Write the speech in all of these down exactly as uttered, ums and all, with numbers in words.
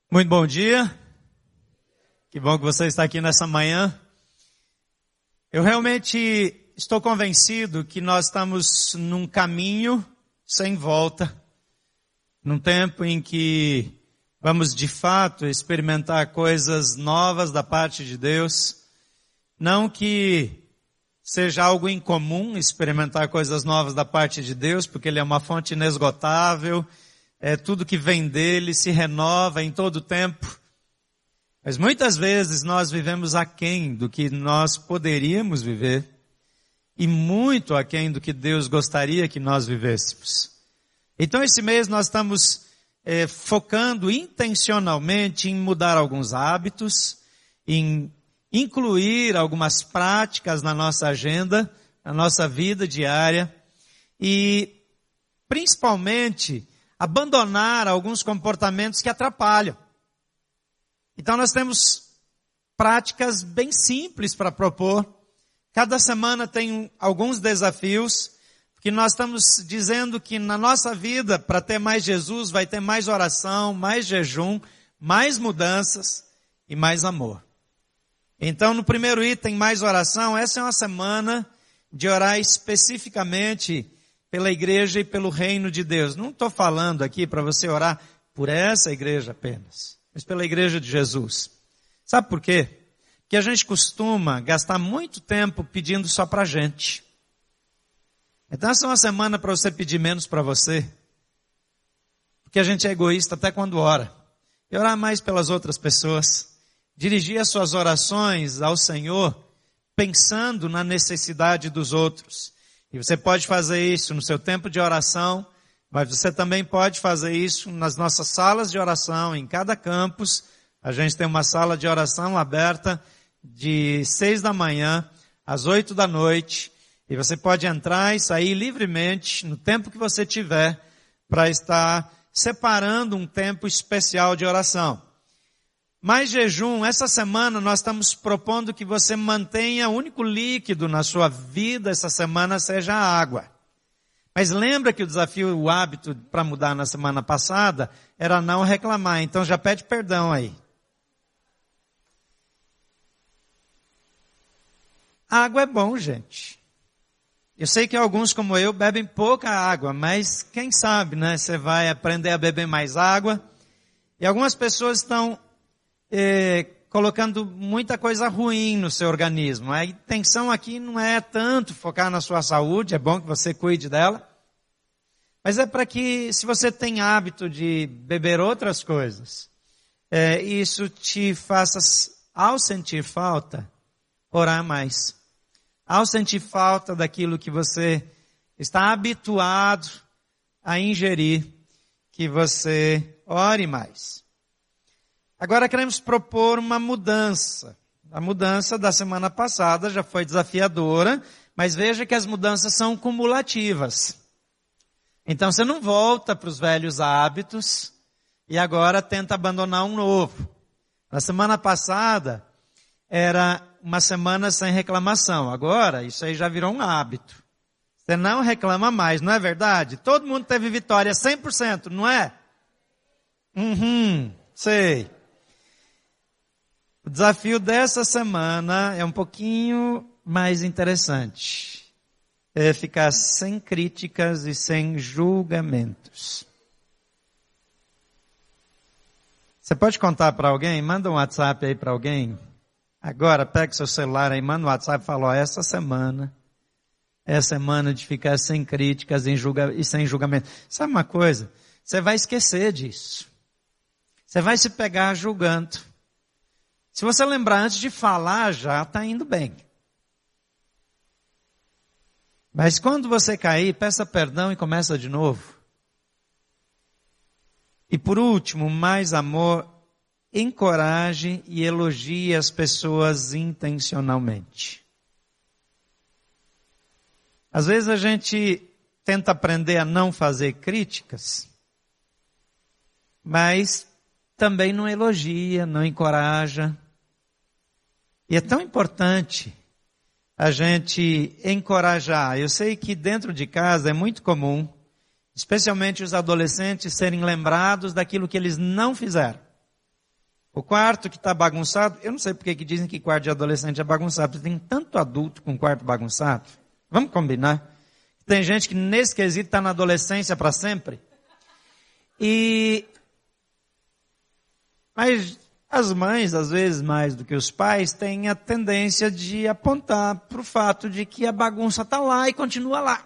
Muito bom dia. Que bom que você está aqui nessa manhã. Eu realmente estou convencido que nós estamos num caminho sem volta, num tempo em que vamos de fato experimentar coisas novas da parte de Deus. Não que seja algo incomum experimentar coisas novas da parte de Deus, porque Ele é uma fonte inesgotável. É, tudo que vem dele se renova em todo o tempo. Mas muitas vezes nós vivemos aquém do que nós poderíamos viver e muito aquém do que Deus gostaria que nós vivêssemos. Então esse mês nós estamos é, focando intencionalmente em mudar alguns hábitos, em incluir algumas práticas na nossa agenda, na nossa vida diária e principalmente abandonar alguns comportamentos que atrapalham. Então nós temos práticas bem simples para propor. Cada semana tem alguns desafios, porque nós estamos dizendo que na nossa vida, para ter mais Jesus, vai ter mais oração, mais jejum, mais mudanças e mais amor. Então no primeiro item, mais oração, essa é uma semana de orar especificamente pela igreja e pelo reino de Deus. Não estou falando aqui para você orar por essa igreja apenas, mas pela igreja de Jesus. Sabe por quê? Porque a gente costuma gastar muito tempo pedindo só para a gente. Então essa é uma semana para você pedir menos para você, porque a gente é egoísta até quando ora. E orar mais pelas outras pessoas. Dirigir as suas orações ao Senhor pensando na necessidade dos outros. E você pode fazer isso no seu tempo de oração, mas você também pode fazer isso nas nossas salas de oração, em cada campus. A gente tem uma sala de oração aberta de seis da manhã às oito da noite. E você pode entrar e sair livremente no tempo que você tiver para estar separando um tempo especial de oração. Mais jejum, essa semana nós estamos propondo que você mantenha o único líquido na sua vida essa semana seja a água. Mas lembra que o desafio, o hábito para mudar na semana passada era não reclamar, então já pede perdão aí. A água é bom, gente. Eu sei que alguns como eu bebem pouca água, mas quem sabe, né? Você vai aprender a beber mais água. E algumas pessoas estão É, colocando muita coisa ruim no seu organismo. A intenção aqui não é tanto focar na sua saúde, é bom que você cuide dela, mas é para que, se você tem hábito de beber outras coisas, é, isso te faça, ao sentir falta, orar mais. Ao sentir falta daquilo que você está habituado a ingerir, que você ore mais. Agora queremos propor uma mudança. A mudança da semana passada já foi desafiadora, mas veja que as mudanças são cumulativas. Então você não volta para os velhos hábitos e agora tenta abandonar um novo. Na semana passada era uma semana sem reclamação. Agora isso aí já virou um hábito. Você não reclama mais, não é verdade? Todo mundo teve vitória cem por cento, não é? Uhum, sei. O desafio dessa semana é um pouquinho mais interessante. É ficar sem críticas e sem julgamentos. Você pode contar para alguém? Manda um WhatsApp aí para alguém. Agora, pega seu celular aí, manda um WhatsApp e fala, ó, essa semana é a semana de ficar sem críticas e, julga, e sem julgamento. Sabe uma coisa? Você vai esquecer disso. Você vai se pegar julgando. Se você lembrar antes de falar, já está indo bem. Mas quando você cair, peça perdão e começa de novo. E por último, mais amor, encoraje e elogie as pessoas intencionalmente. Às vezes a gente tenta aprender a não fazer críticas, mas também não elogia, não encoraja. E é tão importante a gente encorajar. Eu sei que dentro de casa é muito comum especialmente os adolescentes, serem lembrados daquilo que eles não fizeram. O quarto que está bagunçado, eu não sei porque que dizem que quarto de adolescente é bagunçado, porque tem tanto adulto com quarto bagunçado. Vamos combinar? Tem gente que nesse quesito está na adolescência para sempre. E... Mas as mães, às vezes mais do que os pais, têm a tendência de apontar para o fato de que a bagunça está lá e continua lá.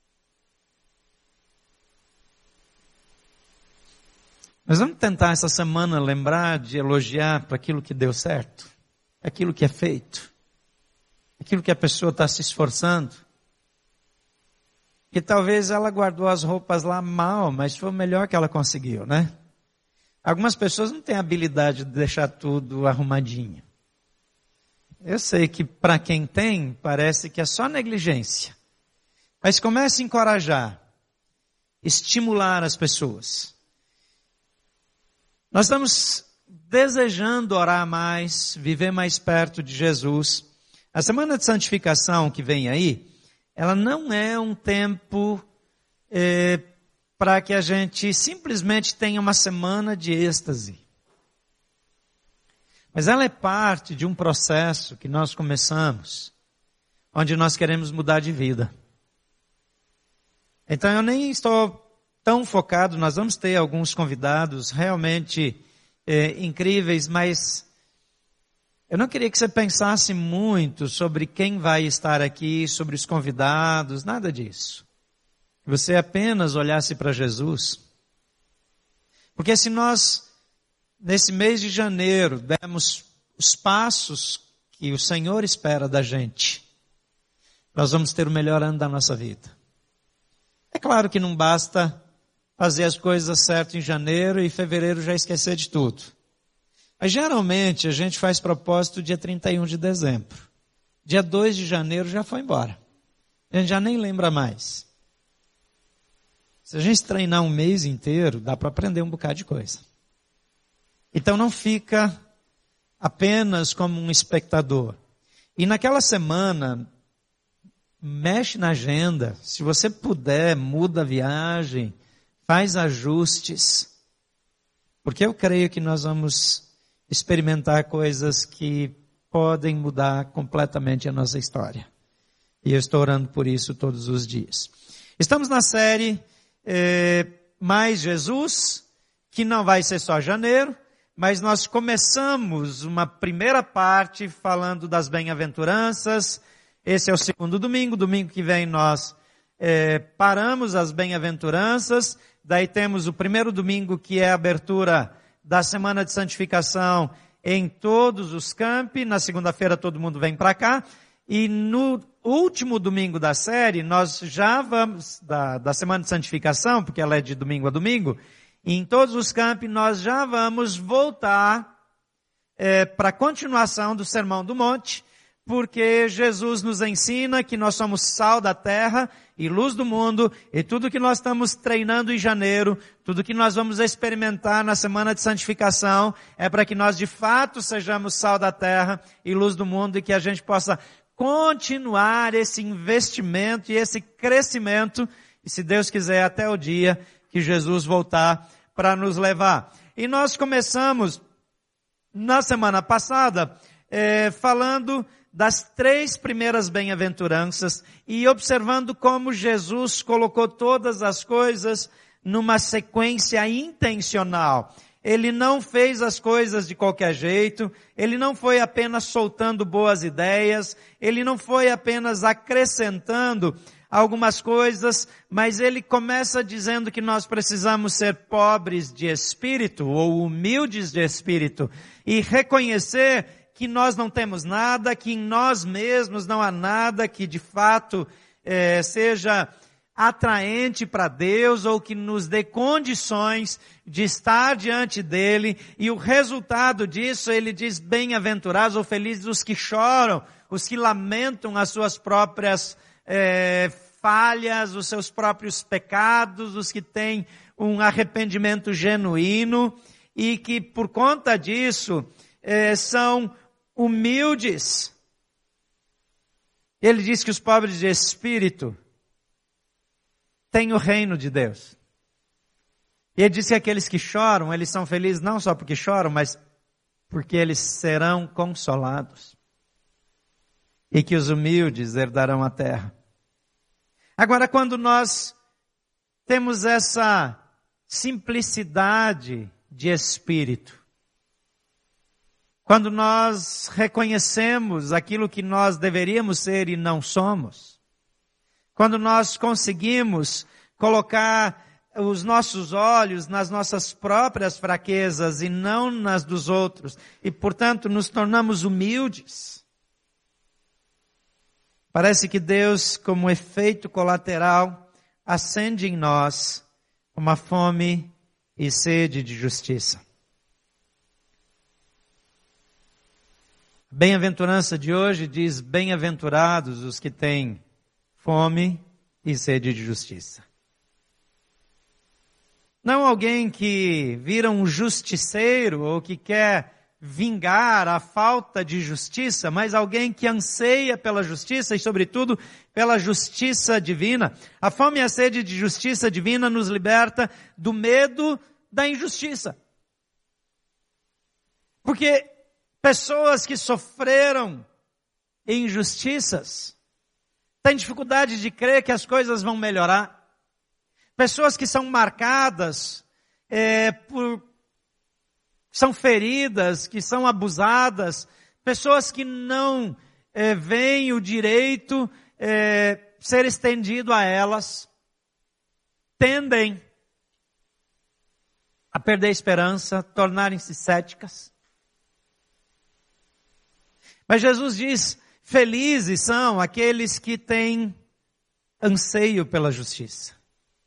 Mas vamos tentar essa semana lembrar de elogiar para aquilo que deu certo, aquilo que é feito, aquilo que a pessoa está se esforçando. Que talvez ela guardou as roupas lá mal, mas foi o melhor que ela conseguiu, né? Algumas pessoas não têm a habilidade de deixar tudo arrumadinho. Eu sei que para quem tem, parece que é só negligência. Mas comece a encorajar, estimular as pessoas. Nós estamos desejando orar mais, viver mais perto de Jesus. A semana de santificação que vem aí, ela não é um tempo é, para que a gente simplesmente tenha uma semana de êxtase. Mas ela é parte de um processo que nós começamos, onde nós queremos mudar de vida. Então eu nem estou tão focado, nós vamos ter alguns convidados realmente é, incríveis, mas eu não queria que você pensasse muito sobre quem vai estar aqui, sobre os convidados, nada disso. Que você apenas olhasse para Jesus. Porque se nós, nesse mês de janeiro, dermos os passos que o Senhor espera da gente, nós vamos ter o melhor ano da nossa vida. É claro que não basta fazer as coisas certas em janeiro e fevereiro já esquecer de tudo. Mas geralmente a gente faz propósito dia trinta e um de dezembro. Dia dois de janeiro já foi embora. A gente já nem lembra mais. Se a gente treinar um mês inteiro, dá para aprender um bocado de coisa. Então não fica apenas como um espectador. E naquela semana, mexe na agenda. Se você puder, muda a viagem, faz ajustes. Porque eu creio que nós vamos experimentar coisas que podem mudar completamente a nossa história. E eu estou orando por isso todos os dias. Estamos na série é, Mais Jesus, que não vai ser só janeiro, mas nós começamos uma primeira parte falando das bem-aventuranças. Esse é o segundo domingo. Domingo que vem nós é, paramos as bem-aventuranças. Daí temos o primeiro domingo, que é a abertura da semana de santificação em todos os campi. Na segunda-feira todo mundo vem para cá. E no último domingo da série, nós já vamos, da, da semana de santificação, porque ela é de domingo a domingo, e em todos os campi nós já vamos voltar é, para a continuação do Sermão do Monte, porque Jesus nos ensina que nós somos sal da terra e luz do mundo, e tudo que nós estamos treinando em janeiro, tudo que nós vamos experimentar na semana de santificação, é para que nós de fato sejamos sal da terra e luz do mundo, e que a gente possa continuar esse investimento e esse crescimento, e se Deus quiser, até o dia que Jesus voltar para nos levar. E nós começamos na semana passada é, falando das três primeiras bem-aventuranças e observando como Jesus colocou todas as coisas numa sequência intencional. Ele não fez as coisas de qualquer jeito, ele não foi apenas soltando boas ideias, ele não foi apenas acrescentando algumas coisas, mas ele começa dizendo que nós precisamos ser pobres de espírito ou humildes de espírito e reconhecer que nós não temos nada, que em nós mesmos não há nada que de fato eh, seja atraente para Deus ou que nos dê condições de estar diante dele, e o resultado disso, ele diz, bem-aventurados ou felizes os que choram, os que lamentam as suas próprias é, falhas, os seus próprios pecados, os que têm um arrependimento genuíno e que por conta disso é, são humildes. Ele diz que os pobres de espírito tem o reino de Deus. E ele diz que aqueles que choram, eles são felizes não só porque choram, mas porque eles serão consolados. E que os humildes herdarão a terra. Agora, quando nós temos essa simplicidade de espírito, quando nós reconhecemos aquilo que nós deveríamos ser e não somos, quando nós conseguimos colocar os nossos olhos nas nossas próprias fraquezas e não nas dos outros, e portanto nos tornamos humildes, parece que Deus, como efeito colateral, acende em nós uma fome e sede de justiça. A bem-aventurança de hoje diz: bem-aventurados os que têm fome e sede de justiça. Não alguém que vira um justiceiro ou que quer vingar a falta de justiça, mas alguém que anseia pela justiça e, sobretudo, pela justiça divina. A fome e a sede de justiça divina nos liberta do medo da injustiça. Porque pessoas que sofreram injustiças têm dificuldade de crer que as coisas vão melhorar. Pessoas que são marcadas é, por... são feridas, que são abusadas, pessoas que não é, veem o direito é, ser estendido a elas, tendem a perder a esperança, tornarem-se céticas. Mas Jesus diz: felizes são aqueles que têm anseio pela justiça.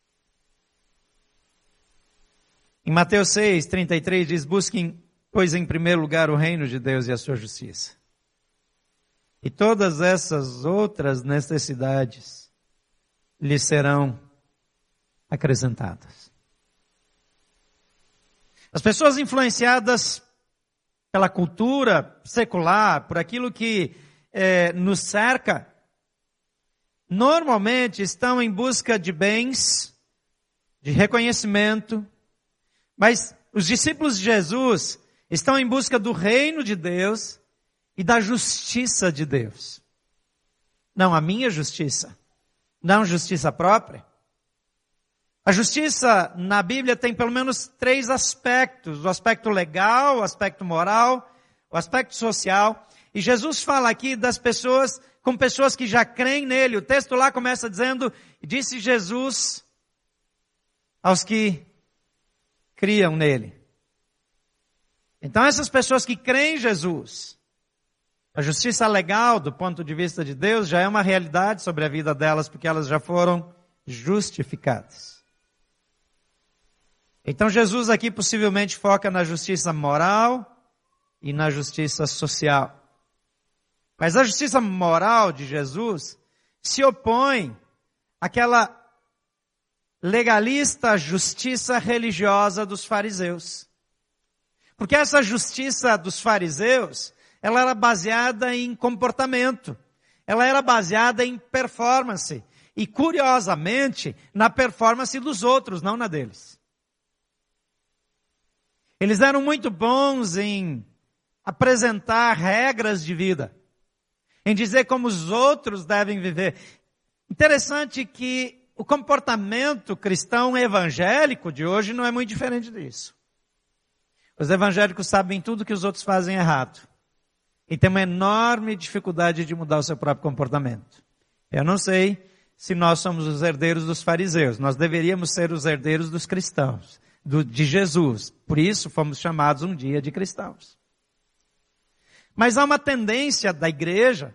Em Mateus seis, trinta e três diz: busquem, pois, em primeiro lugar o reino de Deus e a sua justiça. E todas essas outras necessidades lhes serão acrescentadas. As pessoas influenciadas pela cultura secular, por aquilo que é, nos cerca, normalmente estão em busca de bens, de reconhecimento. Mas os discípulos de Jesus estão em busca do reino de Deus e da justiça de Deus. Não a minha justiça, não justiça própria. A justiça na Bíblia tem pelo menos três aspectos: o aspecto legal, o aspecto moral, o aspecto social. E Jesus fala aqui das pessoas, com pessoas que já creem nele. O texto lá começa dizendo: disse Jesus aos que criam nele. Então essas pessoas que creem em Jesus, a justiça legal do ponto de vista de Deus já é uma realidade sobre a vida delas, porque elas já foram justificadas. Então Jesus aqui possivelmente foca na justiça moral e na justiça social. Mas a justiça moral de Jesus se opõe àquela legalista justiça religiosa dos fariseus. Porque essa justiça dos fariseus, ela era baseada em comportamento. Ela era baseada em performance. E, curiosamente, na performance dos outros, não na deles. Eles eram muito bons em apresentar regras de vida, em dizer como os outros devem viver. Interessante que o comportamento cristão evangélico de hoje não é muito diferente disso. Os evangélicos sabem tudo que os outros fazem errado. E tem uma enorme dificuldade de mudar o seu próprio comportamento. Eu não sei se nós somos os herdeiros dos fariseus. Nós deveríamos ser os herdeiros dos cristãos, do, de Jesus. Por isso fomos chamados um dia de cristãos. Mas há uma tendência da igreja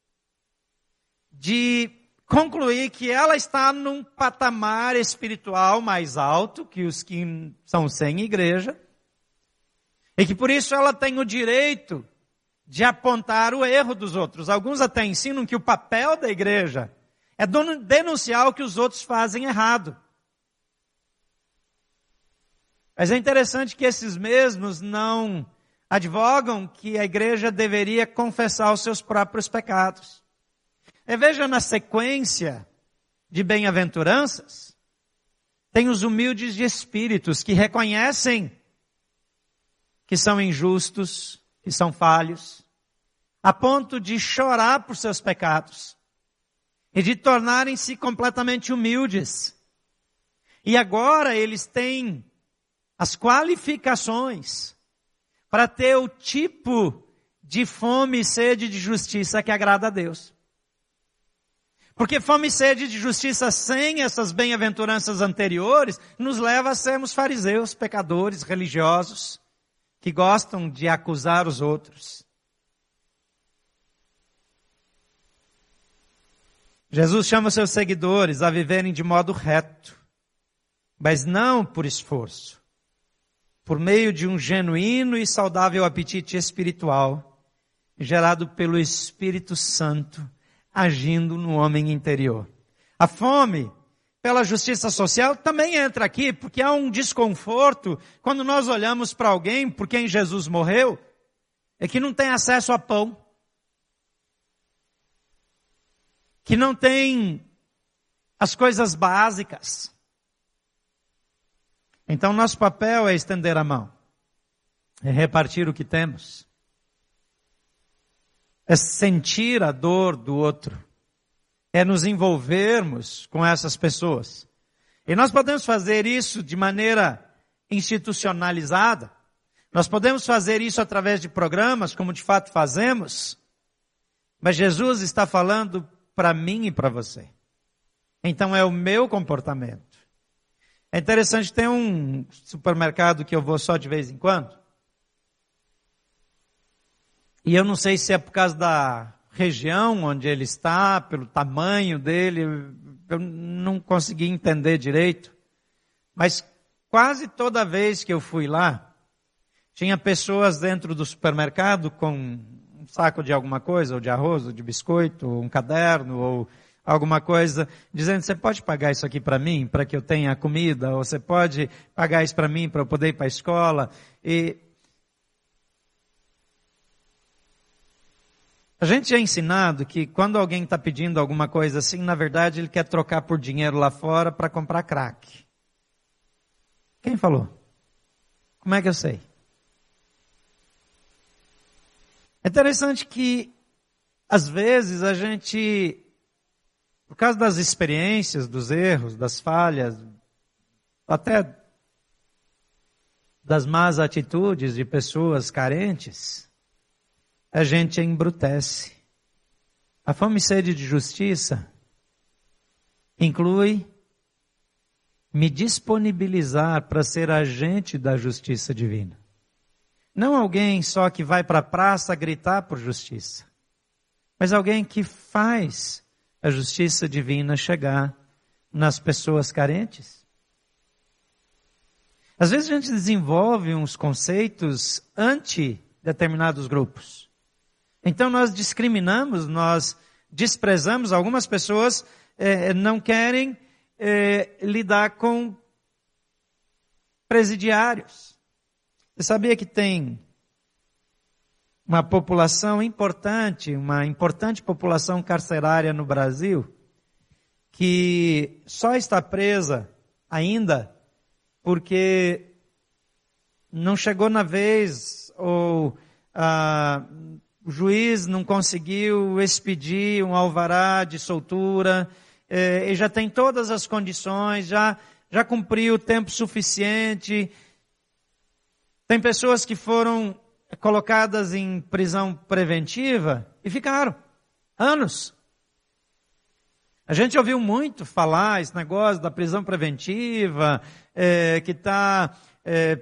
de concluir que ela está num patamar espiritual mais alto que os que são sem igreja, e que por isso ela tem o direito de apontar o erro dos outros. Alguns até ensinam que o papel da igreja é denunciar o que os outros fazem errado. Mas é interessante que esses mesmos não advogam que a igreja deveria confessar os seus próprios pecados. E veja na sequência de bem-aventuranças, tem os humildes de espíritos que reconhecem que são injustos, que são falhos, a ponto de chorar por seus pecados e de tornarem-se completamente humildes. E agora eles têm as qualificações para ter o tipo de fome e sede de justiça que agrada a Deus. Porque fome e sede de justiça sem essas bem-aventuranças anteriores nos leva a sermos fariseus, pecadores, religiosos, que gostam de acusar os outros. Jesus chama seus seguidores a viverem de modo reto, mas não por esforço, por meio de um genuíno e saudável apetite espiritual, gerado pelo Espírito Santo, agindo no homem interior. A fome pela justiça social também entra aqui, porque há um desconforto quando nós olhamos para alguém por quem Jesus morreu, é que não tem acesso a pão, que não tem as coisas básicas. Então nosso papel é estender a mão, é repartir o que temos, é sentir a dor do outro, é nos envolvermos com essas pessoas. E nós podemos fazer isso de maneira institucionalizada, nós podemos fazer isso através de programas, como de fato fazemos, mas Jesus está falando para mim e para você. Então é o meu comportamento. É interessante, tem um supermercado que eu vou só de vez em quando, e eu não sei se é por causa da região onde ele está, pelo tamanho dele, eu não consegui entender direito. Mas quase toda vez que eu fui lá, tinha pessoas dentro do supermercado com um saco de alguma coisa, ou de arroz, ou de biscoito, ou um caderno, ou alguma coisa, dizendo, você pode pagar isso aqui para mim, para que eu tenha comida, ou você pode pagar isso para mim, para eu poder ir para a escola. E a gente é ensinado que quando alguém está pedindo alguma coisa assim, na verdade ele quer trocar por dinheiro lá fora para comprar crack. Quem falou? Como é que eu sei? É interessante que, às vezes, a gente, por causa das experiências, dos erros, das falhas, até das más atitudes de pessoas carentes, a gente embrutece. A fome e sede de justiça inclui me disponibilizar para ser agente da justiça divina. Não alguém só que vai para a praça gritar por justiça, mas alguém que faz a justiça divina chegar nas pessoas carentes. Às vezes a gente desenvolve uns conceitos anti-determinados grupos. Então nós discriminamos, nós desprezamos, algumas pessoas eh, não querem eh, lidar com presidiários. Você sabia que tem uma população importante, uma importante população carcerária no Brasil, que só está presa ainda porque não chegou na vez, ou ah, o juiz não conseguiu expedir um alvará de soltura, eh, e já tem todas as condições, já, já cumpriu o tempo suficiente. Tem pessoas que foram colocadas em prisão preventiva e ficaram anos. A gente ouviu muito falar esse negócio da prisão preventiva, é, que está... É,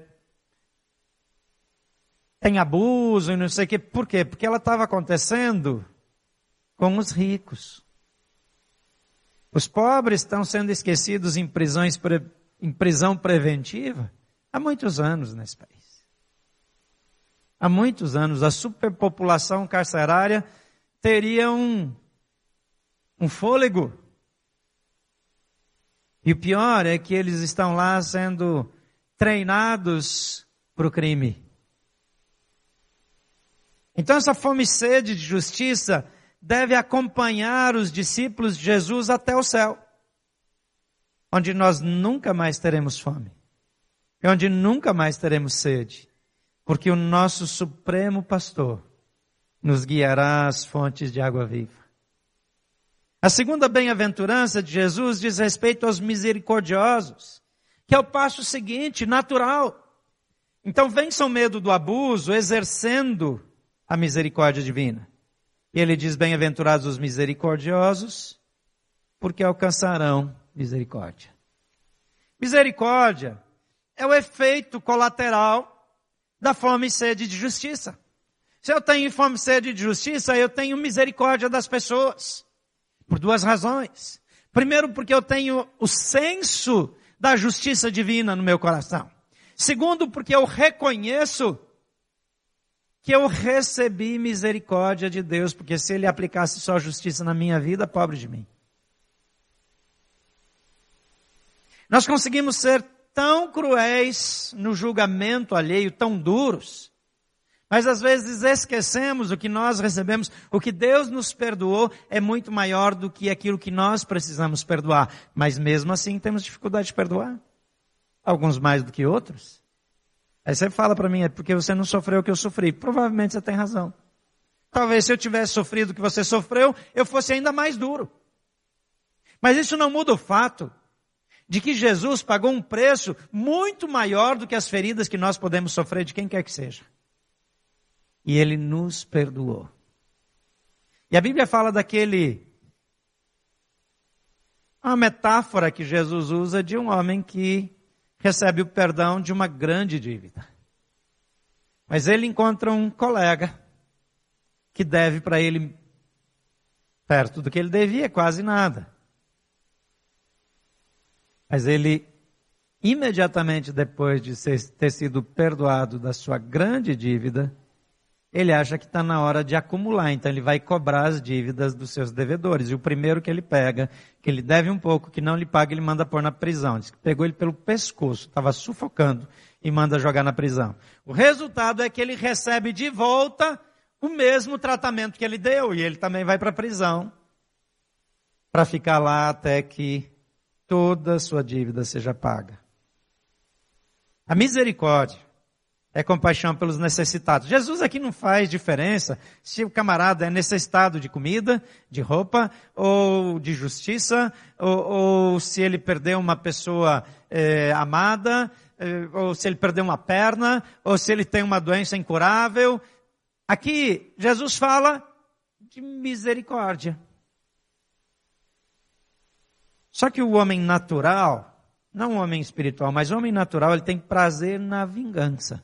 tem abuso e não sei o quê. Por quê? Porque ela estava acontecendo com os ricos. Os pobres estão sendo esquecidos em, prisões pre, em prisão preventiva há muitos anos nesse país. Há muitos anos, a superpopulação carcerária teria um, um fôlego. E o pior é que eles estão lá sendo treinados para o crime. Então essa fome e sede de justiça deve acompanhar os discípulos de Jesus até o céu, onde nós nunca mais teremos fome, e onde nunca mais teremos sede. porque o nosso Supremo Pastor nos guiará às fontes de água viva. A segunda bem-aventurança de Jesus diz respeito aos misericordiosos, que é o passo seguinte, natural. Então vença o medo do abuso, exercendo a misericórdia divina. E ele diz, bem-aventurados os misericordiosos, porque alcançarão misericórdia. Misericórdia é o efeito colateral da fome e sede de justiça. Se eu tenho fome e sede de justiça, eu tenho misericórdia das pessoas. Por duas razões. Primeiro, porque eu tenho o senso da justiça divina no meu coração. Segundo, porque eu reconheço que eu recebi misericórdia de Deus, porque se Ele aplicasse só justiça na minha vida, pobre de mim. Nós conseguimos ser tão cruéis no julgamento alheio, tão duros, mas às vezes esquecemos o que nós recebemos, o que Deus nos perdoou é muito maior do que aquilo que nós precisamos perdoar. Mas mesmo assim temos dificuldade de perdoar. Alguns mais do que outros. Aí você fala para mim, é porque você não sofreu o que eu sofri. Provavelmente você tem razão. Talvez se eu tivesse sofrido o que você sofreu, eu fosse ainda mais duro. Mas isso não muda o fato de que Jesus pagou um preço muito maior do que as feridas que nós podemos sofrer de quem quer que seja. E Ele nos perdoou. E a Bíblia fala daquele... uma metáfora que Jesus usa de um homem que recebe o perdão de uma grande dívida. Mas ele encontra um colega que deve para ele perto do que ele devia, quase nada. Mas ele, imediatamente depois de ser, ter sido perdoado da sua grande dívida, ele acha que está na hora de acumular, então ele vai cobrar as dívidas dos seus devedores. E o primeiro que ele pega, que ele deve um pouco, que não lhe paga, ele manda pôr na prisão. Diz que pegou ele pelo pescoço, estava sufocando e manda jogar na prisão. O resultado é que ele recebe de volta o mesmo tratamento que ele deu, e ele também vai para a prisão, para ficar lá até que toda a sua dívida seja paga. A misericórdia é compaixão pelos necessitados. Jesus aqui não faz diferença se o camarada é necessitado de comida, de roupa, ou de justiça, ou, ou se ele perdeu uma pessoa é, amada, é, ou se ele perdeu uma perna, ou se ele tem uma doença incurável. Aqui, Jesus fala de misericórdia. Só que o homem natural, não o homem espiritual, mas o homem natural, ele tem prazer na vingança.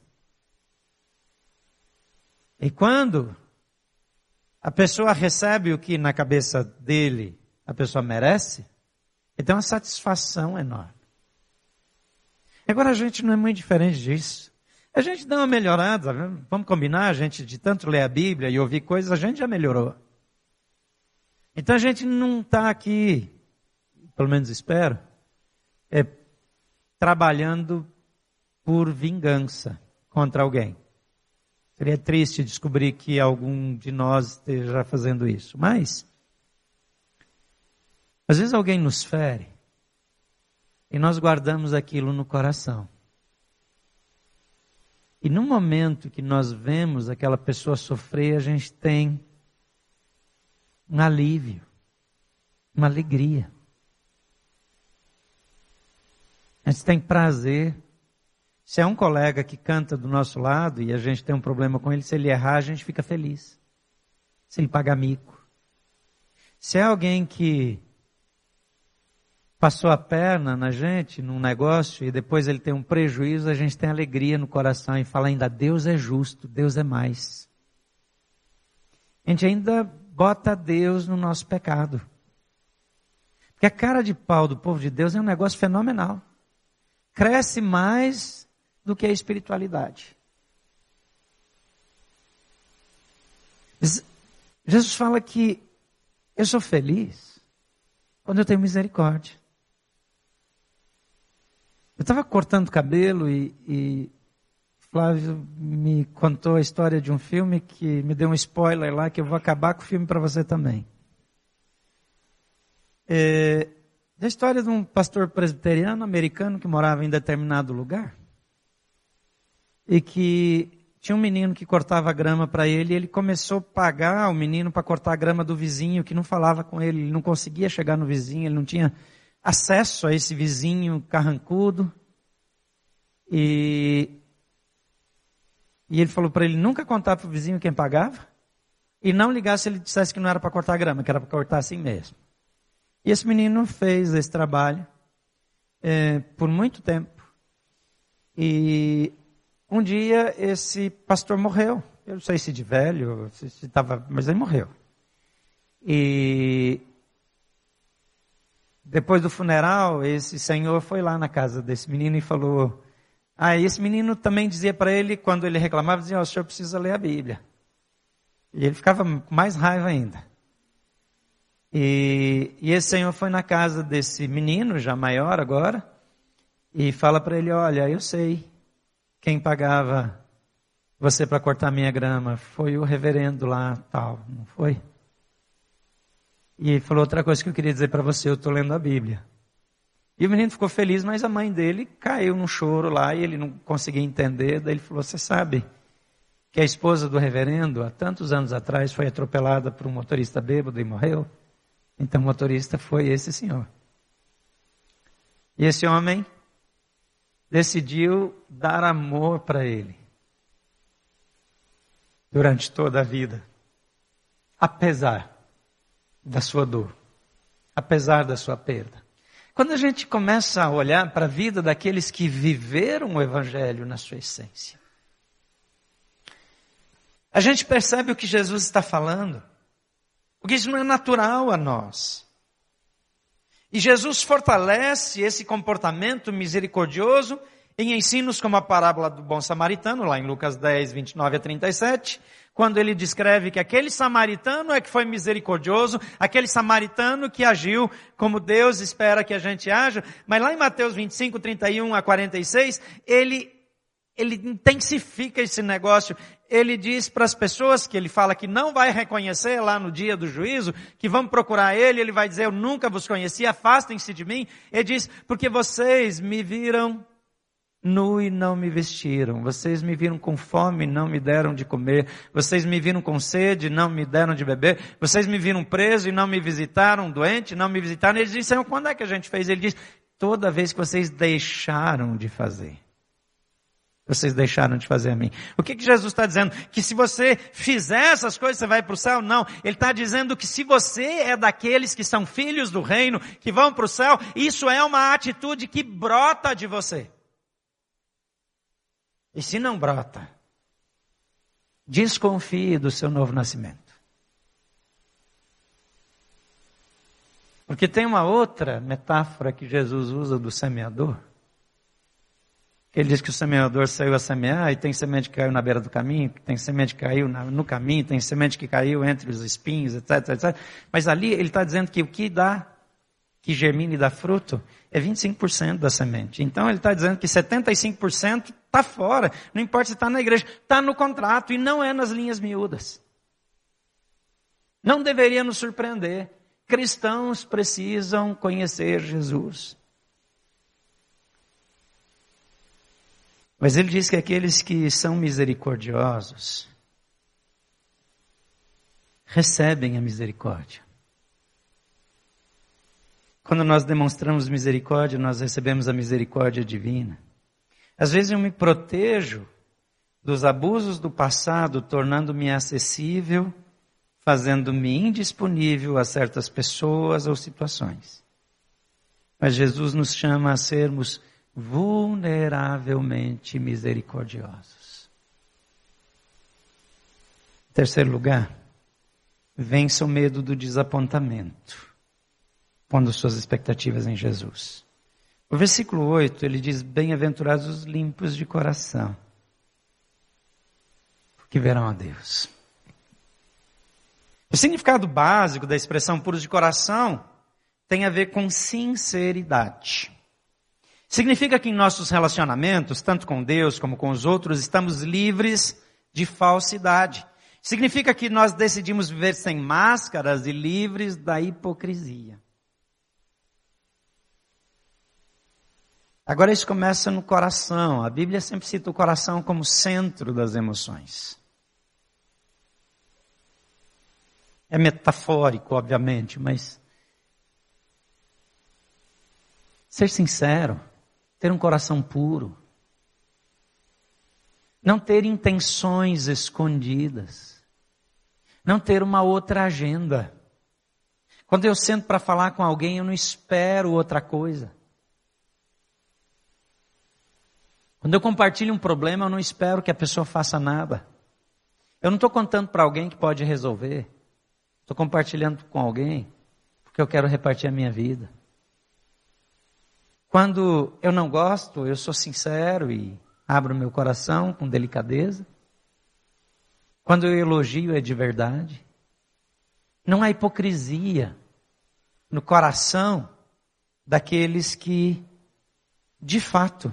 E quando a pessoa recebe o que na cabeça dele a pessoa merece, ele tem uma satisfação enorme. Agora a gente não é muito diferente disso. A gente dá uma melhorada, vamos combinar, a gente de tanto ler a Bíblia e ouvir coisas, a gente já melhorou. Então a gente não está aqui, pelo menos espero, é, trabalhando por vingança contra alguém. Seria triste descobrir que algum de nós esteja fazendo isso. Mas, às vezes alguém nos fere e nós guardamos aquilo no coração. E no momento que nós vemos aquela pessoa sofrer, a gente tem um alívio, uma alegria. A gente tem prazer. Se é um colega que canta do nosso lado e a gente tem um problema com ele, se ele errar, a gente fica feliz. Se ele pagar mico. Se é alguém que passou a perna na gente, num negócio, e depois ele tem um prejuízo, a gente tem alegria no coração e fala ainda, Deus é justo, Deus é mais. A gente ainda bota Deus no nosso pecado. Porque a cara de pau do povo de Deus é um negócio fenomenal. Cresce mais do que a espiritualidade. Jesus fala que eu sou feliz quando eu tenho misericórdia. Eu estava cortando cabelo e, e Flávio me contou a história de um filme que me deu um spoiler lá, que eu vou acabar com o filme para você também. É, da história de um pastor presbiteriano americano que morava em determinado lugar e que tinha um menino que cortava grama para ele, e ele começou a pagar o menino para cortar a grama do vizinho, que não falava com ele, ele não conseguia chegar no vizinho, ele não tinha acesso a esse vizinho carrancudo. E, e ele falou para ele nunca contar para o vizinho quem pagava, e não ligar se ele dissesse que não era para cortar grama, que era para cortar assim mesmo. E esse menino fez esse trabalho é, por muito tempo. E um dia esse pastor morreu. Eu não sei se de velho, se estava, mas ele morreu. E depois do funeral, esse senhor foi lá na casa desse menino e falou... Ah, esse menino também dizia para ele, quando ele reclamava, dizia, oh, o senhor precisa ler a Bíblia. E ele ficava com mais raiva ainda. E, e esse senhor foi na casa desse menino, já maior agora, e fala para ele, olha, eu sei quem pagava você para cortar minha grama. Foi o reverendo lá, tal, não foi? E ele falou outra coisa que eu queria dizer para você, eu estou lendo a Bíblia. E o menino ficou feliz, mas a mãe dele caiu num choro lá e ele não conseguia entender. Daí ele falou, você sabe que a esposa do reverendo, há tantos anos atrás, foi atropelada por um motorista bêbado e morreu? Então o motorista foi esse senhor. E esse homem decidiu dar amor para ele durante toda a vida, apesar da sua dor, apesar da sua perda. Quando a gente começa a olhar para a vida daqueles que viveram o Evangelho na sua essência, a gente percebe o que Jesus está falando, porque isso não é natural a nós. E Jesus fortalece esse comportamento misericordioso em ensinos como a parábola do bom samaritano, lá em Lucas dez, vinte e nove a trinta e sete, quando ele descreve que aquele samaritano é que foi misericordioso, aquele samaritano que agiu como Deus espera que a gente haja. Mas lá em Mateus vinte e cinco, trinta e um a quarenta e seis, ele, ele intensifica esse negócio. Ele diz para as pessoas que ele fala que não vai reconhecer lá no dia do juízo, que vão procurar ele, ele vai dizer, eu nunca vos conheci, afastem-se de mim. Ele diz, porque vocês me viram nu e não me vestiram. Vocês me viram com fome e não me deram de comer. Vocês me viram com sede e não me deram de beber. Vocês me viram preso e não me visitaram, doente e não me visitaram. Ele diz, Senhor, quando é que a gente fez? Ele diz, toda vez que vocês deixaram de fazer. Vocês deixaram de fazer a mim. O que que Jesus está dizendo? Que se você fizer essas coisas, você vai para o céu? Não. Ele está dizendo que se você é daqueles que são filhos do reino, que vão para o céu, isso é uma atitude que brota de você. E se não brota, desconfie do seu novo nascimento. Porque tem uma outra metáfora que Jesus usa do semeador. Ele diz que o semeador saiu a semear e tem semente que caiu na beira do caminho, tem semente que caiu no caminho, tem semente que caiu entre os espinhos, etc, etcétera. Mas ali ele está dizendo que o que dá, que germina e dá fruto, é vinte e cinco por cento da semente. Então ele está dizendo que setenta e cinco por cento está fora. Não importa se está na igreja, está no contrato e não é nas linhas miúdas. Não deveria nos surpreender. Cristãos precisam conhecer Jesus. Mas ele diz que aqueles que são misericordiosos recebem a misericórdia. Quando nós demonstramos misericórdia, nós recebemos a misericórdia divina. Às vezes eu me protejo dos abusos do passado, tornando-me acessível, fazendo-me indisponível a certas pessoas ou situações. Mas Jesus nos chama a sermos vulneravelmente misericordiosos. Em terceiro lugar, vença o medo do desapontamento, pondo suas expectativas em Jesus. O versículo oito, ele diz, bem-aventurados os limpos de coração, porque verão a Deus. O significado básico da expressão puros de coração tem a ver com sinceridade. Significa que em nossos relacionamentos, tanto com Deus como com os outros, estamos livres de falsidade. Significa que nós decidimos viver sem máscaras e livres da hipocrisia. Agora isso começa no coração. A Bíblia sempre cita o coração como centro das emoções. É metafórico, obviamente, mas ser sincero, ter um coração puro, não ter intenções escondidas, não ter uma outra agenda. Quando eu sento para falar com alguém, eu não espero outra coisa. Quando eu compartilho um problema, eu não espero que a pessoa faça nada. Eu não estou contando para alguém que pode resolver. Estou compartilhando com alguém porque eu quero repartir a minha vida. Quando eu não gosto, eu sou sincero e abro meu coração com delicadeza. Quando eu elogio, é de verdade. Não há hipocrisia no coração daqueles que, de fato,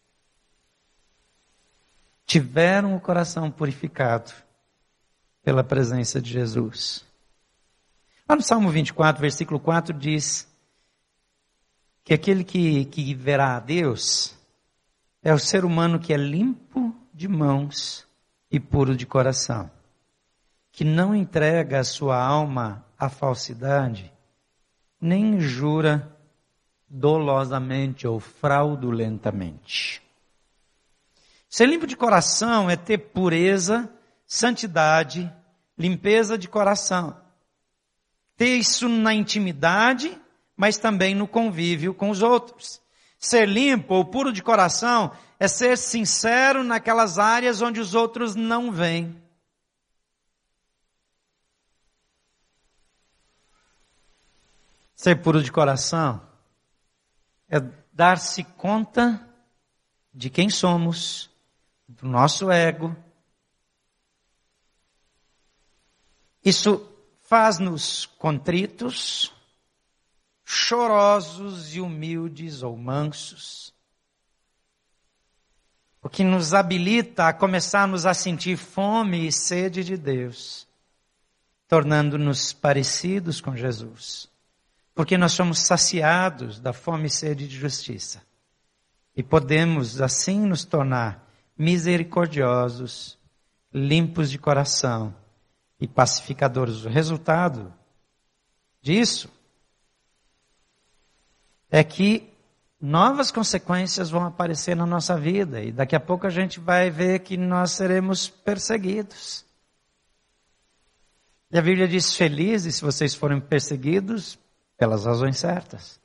tiveram o coração purificado pela presença de Jesus. Lá no Salmo vinte e quatro, versículo quatro, diz que aquele que, que verá a Deus é o ser humano que é limpo de mãos e puro de coração, que não entrega a sua alma à falsidade, nem jura dolosamente ou fraudulentamente. Ser limpo de coração é ter pureza, santidade, limpeza de coração. Ter isso na intimidade, mas também no convívio com os outros. Ser limpo ou puro de coração é ser sincero naquelas áreas onde os outros não veem. Ser puro de coração é dar-se conta de quem somos, do nosso ego. Isso faz-nos contritos, chorosos e humildes ou mansos, o que nos habilita a começarmos a sentir fome e sede de Deus, tornando-nos parecidos com Jesus, porque nós somos saciados da fome e sede de justiça, e podemos assim nos tornar misericordiosos, limpos de coração e pacificadores. O resultado disso é que novas consequências vão aparecer na nossa vida e daqui a pouco a gente vai ver que nós seremos perseguidos. E a Bíblia diz: felizes se vocês forem perseguidos pelas razões certas.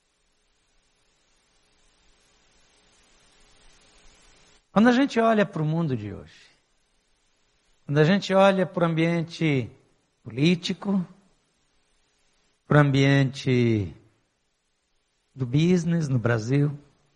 Quando a gente olha para o mundo de hoje, quando a gente olha para o ambiente político, para o ambiente do business no Brasil,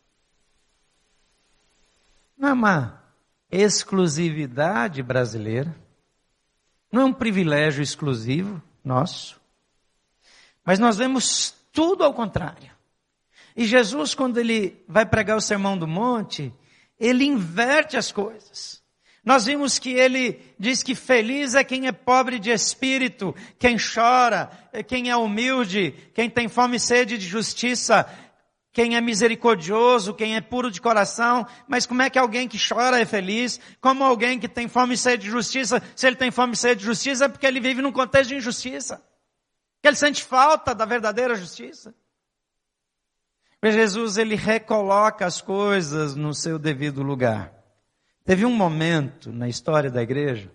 não é uma exclusividade brasileira, não é um privilégio exclusivo nosso, mas nós vemos tudo ao contrário. E Jesus, quando ele vai pregar o Sermão do Monte, ele inverte as coisas. Nós vimos que ele diz que feliz é quem é pobre de espírito, quem chora, quem é humilde, quem tem fome e sede de justiça, quem é misericordioso, quem é puro de coração. Mas como é que alguém que chora é feliz? Como alguém que tem fome e sede de justiça? Se ele tem fome e sede de justiça é porque ele vive num contexto de injustiça, que ele sente falta da verdadeira justiça. Mas Jesus, ele recoloca as coisas no seu devido lugar. Teve um momento na história da igreja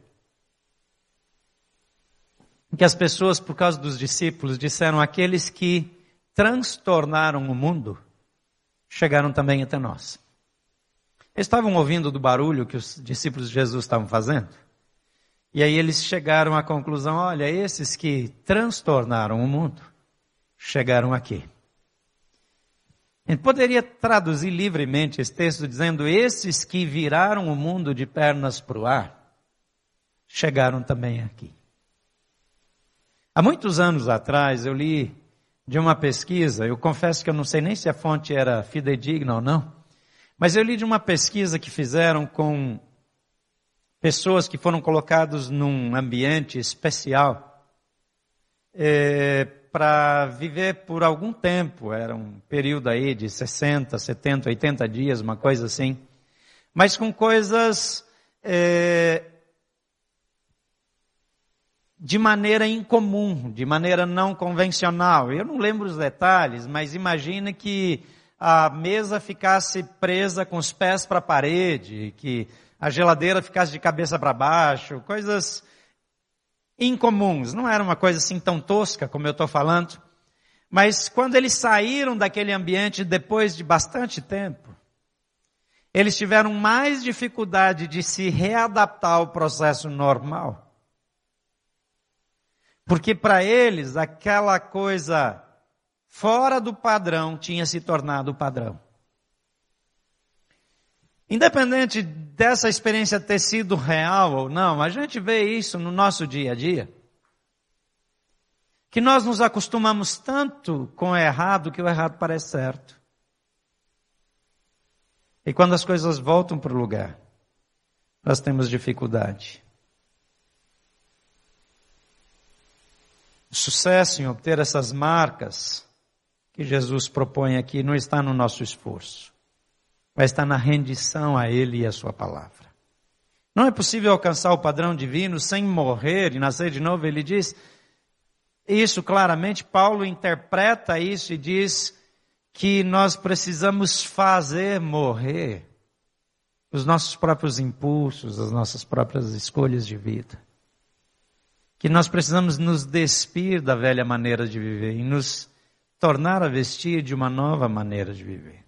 em que as pessoas, por causa dos discípulos, disseram: aqueles que transtornaram o mundo chegaram também até nós. Eles estavam ouvindo do barulho que os discípulos de Jesus estavam fazendo. E aí eles chegaram à conclusão: olha, esses que transtornaram o mundo chegaram aqui. A gente poderia traduzir livremente esse texto dizendo: esses que viraram o mundo de pernas para o ar, chegaram também aqui. Há muitos anos atrás eu li de uma pesquisa, eu confesso que eu não sei nem se a fonte era fidedigna ou não, mas eu li de uma pesquisa que fizeram com pessoas que foram colocadas num ambiente especial, é, para viver por algum tempo, era um período aí de sessenta, setenta, oitenta dias, uma coisa assim, mas com coisas é, de maneira incomum, de maneira não convencional. Eu não lembro os detalhes, mas imagina que a mesa ficasse presa com os pés para a parede, que a geladeira ficasse de cabeça para baixo, coisas incomuns. Não era uma coisa assim tão tosca como eu estou falando, mas quando eles saíram daquele ambiente depois de bastante tempo, eles tiveram mais dificuldade de se readaptar ao processo normal. Porque para eles, aquela coisa fora do padrão tinha se tornado o padrão. Independente dessa experiência ter sido real ou não, a gente vê isso no nosso dia a dia. Que nós nos acostumamos tanto com o errado que o errado parece certo. E quando as coisas voltam para o lugar, nós temos dificuldade. O sucesso em obter essas marcas que Jesus propõe aqui não está no nosso esforço, mas está na rendição a Ele e a Sua palavra. Não é possível alcançar o padrão divino sem morrer e nascer de novo. Ele diz isso claramente. Paulo interpreta isso e diz que nós precisamos fazer morrer os nossos próprios impulsos, as nossas próprias escolhas de vida. Que nós precisamos nos despir da velha maneira de viver e nos tornar a vestir de uma nova maneira de viver.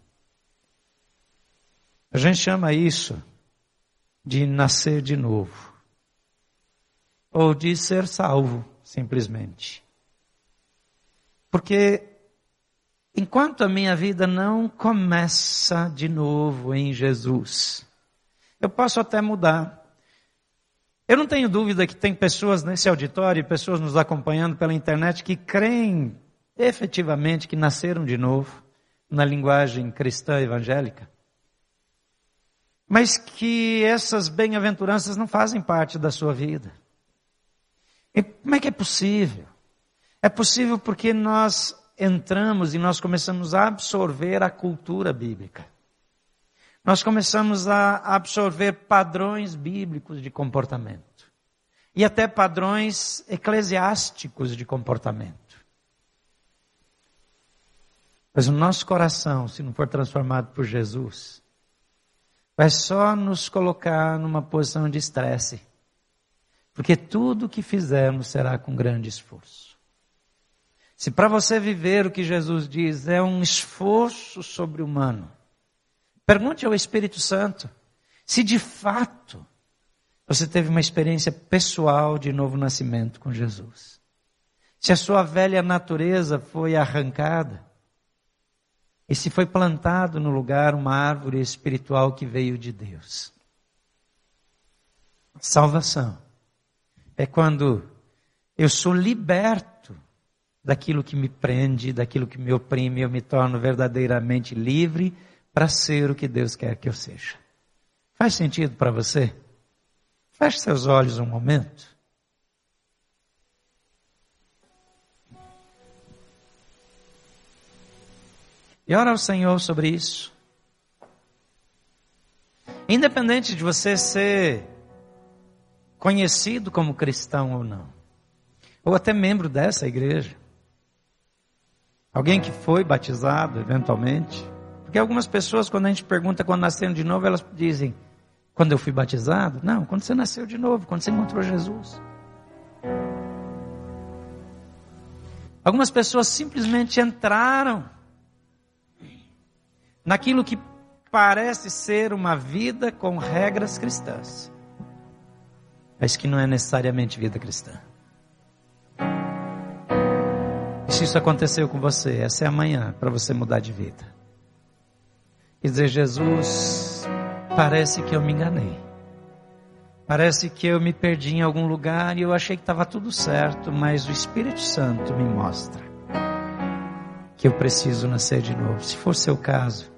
A gente chama isso de nascer de novo. Ou de ser salvo, simplesmente. Porque enquanto a minha vida não começa de novo em Jesus, eu posso até mudar. Eu não tenho dúvida que tem pessoas nesse auditório e pessoas nos acompanhando pela internet que creem efetivamente que nasceram de novo, na linguagem cristã evangélica. Mas que essas bem-aventuranças não fazem parte da sua vida. E como é que é possível? É possível porque nós entramos e nós começamos a absorver a cultura bíblica. Nós começamos a absorver padrões bíblicos de comportamento. E até padrões eclesiásticos de comportamento. Mas o nosso coração, se não for transformado por Jesus, vai só nos colocar numa posição de estresse. Porque tudo o que fizermos será com grande esforço. Se para você viver o que Jesus diz é um esforço sobre-humano, pergunte ao Espírito Santo se de fato você teve uma experiência pessoal de novo nascimento com Jesus. Se a sua velha natureza foi arrancada e se foi plantado no lugar uma árvore espiritual que veio de Deus. Salvação é quando eu sou liberto daquilo que me prende, daquilo que me oprime, eu me torno verdadeiramente livre para ser o que Deus quer que eu seja. Faz sentido para você? Feche seus olhos um momento. E ora ao Senhor sobre isso. Independente de você ser conhecido como cristão ou não, ou até membro dessa igreja, alguém que foi batizado eventualmente, porque algumas pessoas, quando a gente pergunta quando nasceram de novo, elas dizem, quando eu fui batizado? Não, quando você nasceu de novo, quando você encontrou Jesus. Algumas pessoas simplesmente entraram naquilo que parece ser uma vida com regras cristãs, mas que não é necessariamente vida cristã. E se isso aconteceu com você, essa é a manhã para você mudar de vida. E dizer, Jesus, parece que eu me enganei. Parece que eu me perdi em algum lugar e eu achei que estava tudo certo, mas o Espírito Santo me mostra que eu preciso nascer de novo. Se for seu caso,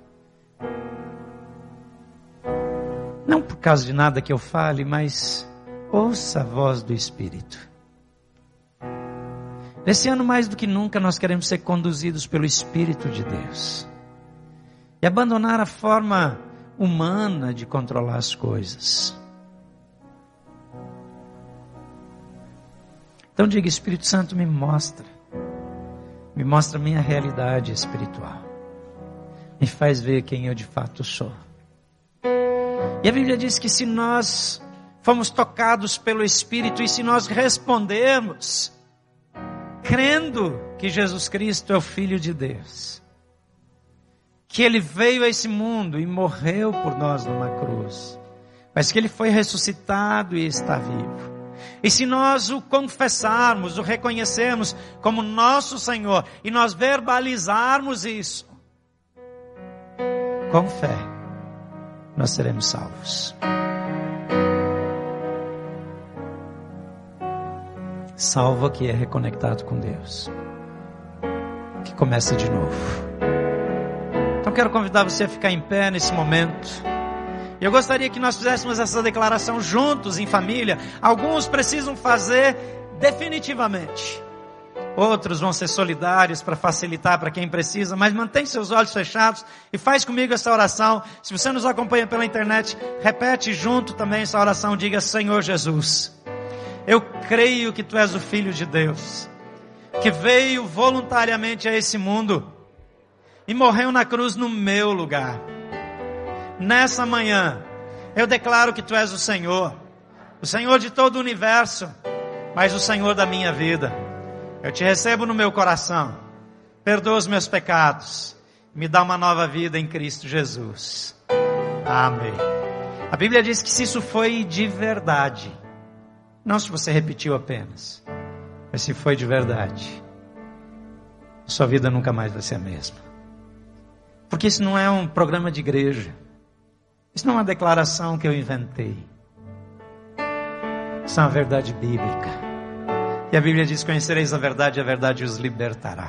não por causa de nada que eu fale, mas ouça a voz do Espírito. Nesse ano, mais do que nunca, nós queremos ser conduzidos pelo Espírito de Deus. E abandonar a forma humana de controlar as coisas. Então diga: Espírito Santo, me mostra. Me mostra a minha realidade espiritual. Me faz ver quem eu de fato sou. E a Bíblia diz que se nós fomos tocados pelo Espírito e se nós respondermos, crendo que Jesus Cristo é o Filho de Deus, que Ele veio a esse mundo e morreu por nós numa cruz, mas que Ele foi ressuscitado e está vivo. E se nós o confessarmos, o reconhecermos como nosso Senhor, e nós verbalizarmos isso, com fé, nós seremos salvos. Salvo que é reconectado com Deus, que começa de novo. Então quero convidar você a ficar em pé nesse momento. E eu gostaria que nós fizéssemos essa declaração juntos, em família. Alguns precisam fazer definitivamente. Outros vão ser solidários para facilitar para quem precisa. Mas mantém seus olhos fechados e faz comigo essa oração. Se você nos acompanha pela internet, repete junto também essa oração. Diga: Senhor Jesus, eu creio que Tu és o Filho de Deus, que veio voluntariamente a esse mundo e morreu na cruz no meu lugar. Nessa manhã, eu declaro que Tu és o Senhor, o Senhor de todo o universo, mas o Senhor da minha vida. Eu Te recebo no meu coração, perdoa os meus pecados, me dá uma nova vida em Cristo Jesus. Amém. A Bíblia diz que se isso foi de verdade, não se você repetiu apenas, mas se foi de verdade, sua vida nunca mais vai ser a mesma. Porque isso não é um programa de igreja. Isso não é uma declaração que eu inventei. Isso é uma verdade bíblica. E a Bíblia diz: conhecereis a verdade e a verdade os libertará.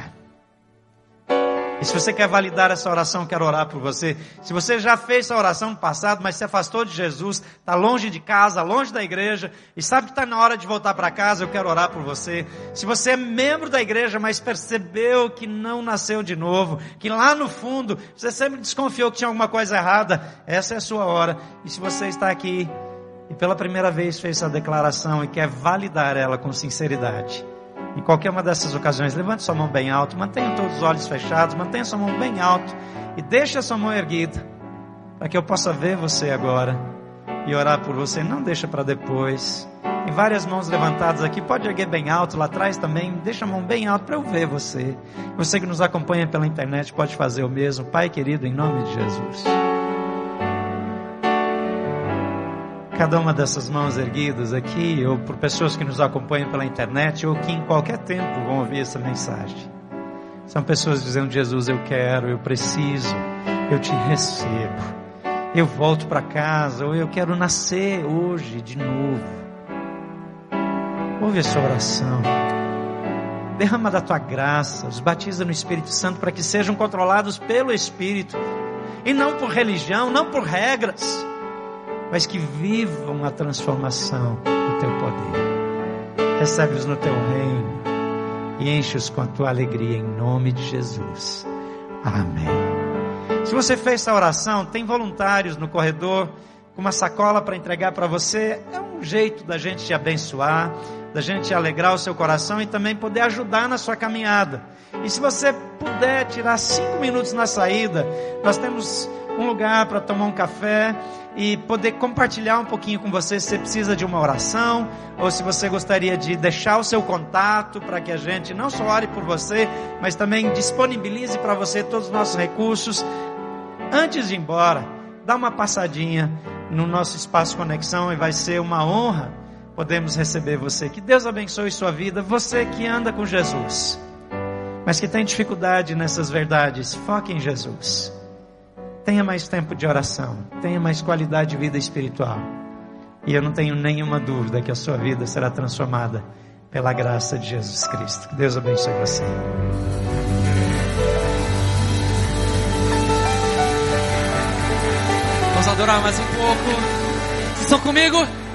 E se você quer validar essa oração, eu quero orar por você. Se você já fez essa oração no passado, mas se afastou de Jesus, está longe de casa, longe da igreja, e sabe que está na hora de voltar para casa, eu quero orar por você. Se você é membro da igreja, mas percebeu que não nasceu de novo, que lá no fundo, você sempre desconfiou que tinha alguma coisa errada, essa é a sua hora. E se você está aqui, e pela primeira vez fez essa declaração, e quer validar ela com sinceridade, em qualquer uma dessas ocasiões, levante sua mão bem alto, mantenha todos os olhos fechados, mantenha sua mão bem alto e deixe a sua mão erguida, para que eu possa ver você agora e orar por você. Não deixa para depois. Tem várias mãos levantadas aqui, pode erguer bem alto, lá atrás também, deixa a mão bem alto para eu ver você. Você que nos acompanha pela internet pode fazer o mesmo. Pai querido, em nome de Jesus, cada uma dessas mãos erguidas aqui, ou por pessoas que nos acompanham pela internet, ou que em qualquer tempo vão ouvir essa mensagem, são pessoas dizendo: Jesus, eu quero, eu preciso, eu Te recebo, eu volto para casa, ou eu quero nascer hoje de novo. Ouve a sua oração, derrama da Tua graça, os batiza no Espírito Santo para que sejam controlados pelo Espírito, e não por religião, não por regras, mas que vivam a transformação do Teu poder. Recebe-os no Teu reino e enche-os com a Tua alegria, em nome de Jesus. Amém. Se você fez essa oração, tem voluntários no corredor com uma sacola para entregar para você. É um jeito da gente te abençoar, da gente alegrar o seu coração e também poder ajudar na sua caminhada. E se você puder tirar cinco minutos na saída, nós temos um lugar para tomar um café e poder compartilhar um pouquinho com você se você precisa de uma oração, ou se você gostaria de deixar o seu contato para que a gente não só ore por você, mas também disponibilize para você todos os nossos recursos. Antes de ir embora, dá uma passadinha no nosso Espaço Conexão e vai ser uma honra podermos receber você. Que Deus abençoe sua vida. Você que anda com Jesus, mas que tem dificuldade nessas verdades, foque em Jesus. Tenha mais tempo de oração, tenha mais qualidade de vida espiritual. E eu não tenho nenhuma dúvida que a sua vida será transformada pela graça de Jesus Cristo. Que Deus abençoe você. Vamos adorar mais um pouco. Vocês estão comigo?